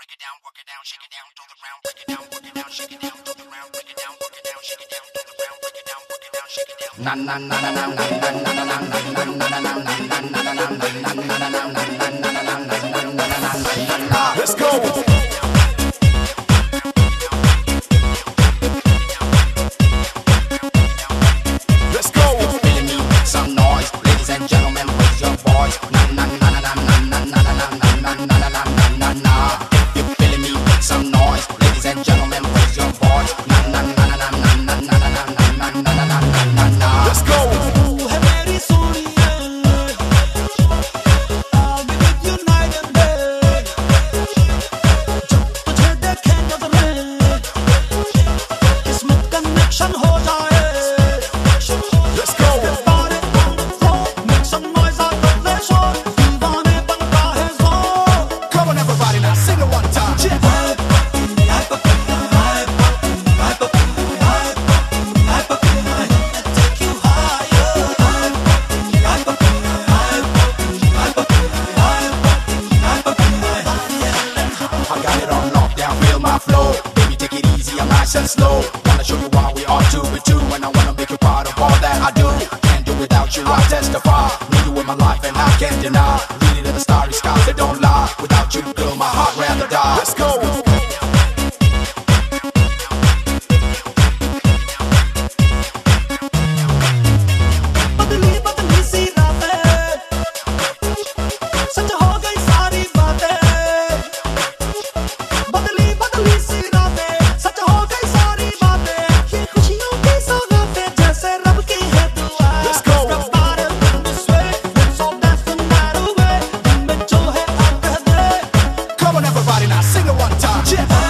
break it down, work it down, shake it down to the ground, break it down, work it down, shake it down to the ground, break it down, work it down, shake it down to the ground, break it down, work it down, shake it down. Na na na na na na na na na na na na na na na. Let's go. And slow, wanna show you why we are two with two, and I wanna make you part of all that I do. Can't do without you, I testify. Need you in my life and I can't deny. Reading in the starry skies that don't lie. Without you, girl, my heart rather die. Let's go. Sing it one time.